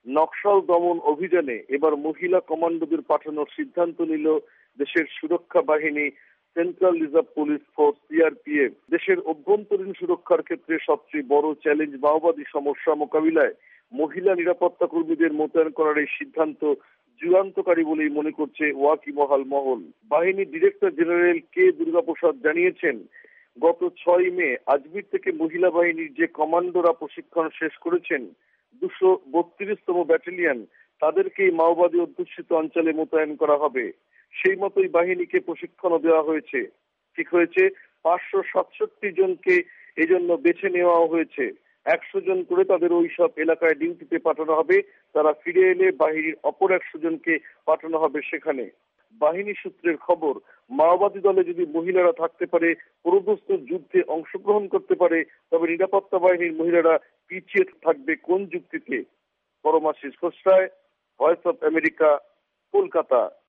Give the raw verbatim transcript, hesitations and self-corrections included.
নকশাল দমন অভিযানে এবার মহিলা কমান্ডোদের পাঠানোর সিদ্ধান্ত নিল দেশের সুরক্ষা বাহিনী central reserve police force CRPF. দেশের অভ্যন্তরীণ সুরক্ষার ক্ষেত্রে সবচেয়ে বড় চ্যালেঞ্জ মাওবাদী সমস্যা মোকাবিলায় মহিলা নিরাপত্তা কর্মীদের মোতায়েন করার এই সিদ্ধান্ত যুগান্তকারী বলেই মনে করছে ওয়াকিবহাল মহল। বাহিনীর ডিরেক্টর জেনারেল কে দুর্গাপ্রসাদ জানিয়েছেন, গত ছয় মে আজমির থেকে মহিলা বাহিনীর যে কমান্ডোরা প্রশিক্ষণ শেষ করেছেন দুশো বত্রিশতম ব্যাটালিয়ন, তাদেরকেই মাওবাদী অধ্যুষিত অঞ্চলে মোতায়েন করা হবে। সেই মতোই বাহিনীকে প্রশিক্ষণও দেওয়া হয়েছে। ঠিক হয়েছে পাঁচশো সাতষট্টি জনকে এজন্য বেছে নেওয়া হয়েছে। একশো জন করে তাদের ওই সব এলাকায় ডিউটিতে পাঠানো হবে। তারা ফিরে এলে বাহিনীর অপর একশো জনকে পাঠানো হবে সেখানে। বাহিনী সূত্রের খবর, মাওবাদী দলে যদি মহিলারা থাকতে পারে, পুরোদস্তুর যুদ্ধে অংশগ্রহণ করতে পারে, তবে নিরাপত্তা বাহিনীর মহিলারা পিছিয়ে থাকবে কোন যুক্তিতে? Paramashis Khosray, voice of America, Kolkata.